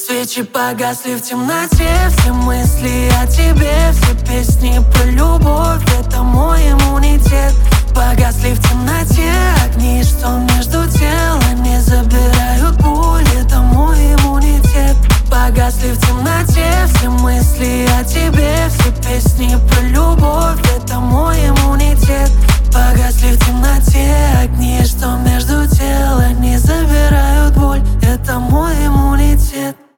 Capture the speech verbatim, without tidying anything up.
Свечи погасли в темноте, все мысли о тебе, все песни про любовь, это мой иммунитет. Погасли в темноте огни, что между телами забирают боль, это мой иммунитет. Погасли в темноте все мысли о